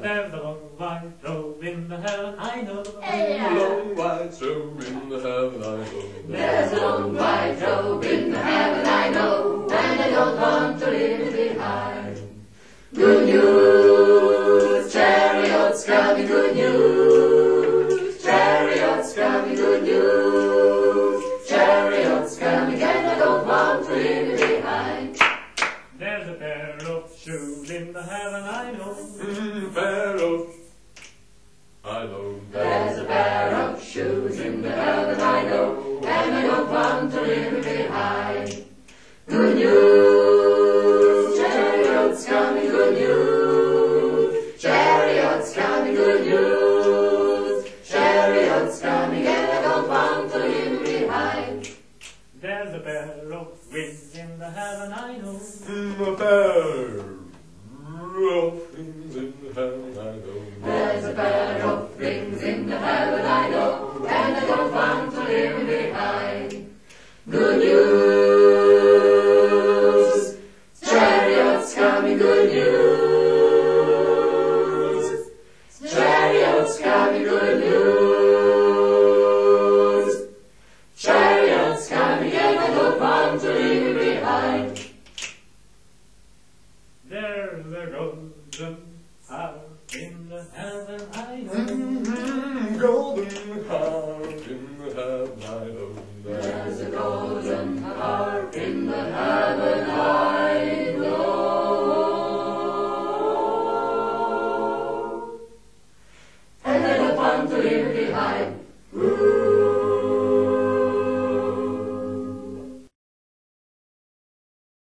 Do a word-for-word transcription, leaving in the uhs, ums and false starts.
There's a long white robe in the heaven I know. Yeah. A long white robe in the heaven I know. There's a long white robe in the heaven I know, and I don't want to leave it behind. Good news, chariots coming, good news. Chariots coming, good news. Chariots coming, and I don't want to leave it behind. There's a pair of shoes in the heaven I know. Mm, pair of I know. There's a pair of shoes in the heaven I know, and I don't want to leave it behind. Good news, chariots coming, good news. Chariots coming, good news. Chariots coming, and I don't want to leave it behind. There's a pair of wings in the heaven I know. Mm, a pair of things in the heaven I know. There's a pair of rings in the heaven I know, and I don't want to leave it behind. Good news, chariots coming, good news. Chariots coming, good news. Chariots coming, and I don't want to leave it behind. There's a golden harp in the heaven I know. Mm,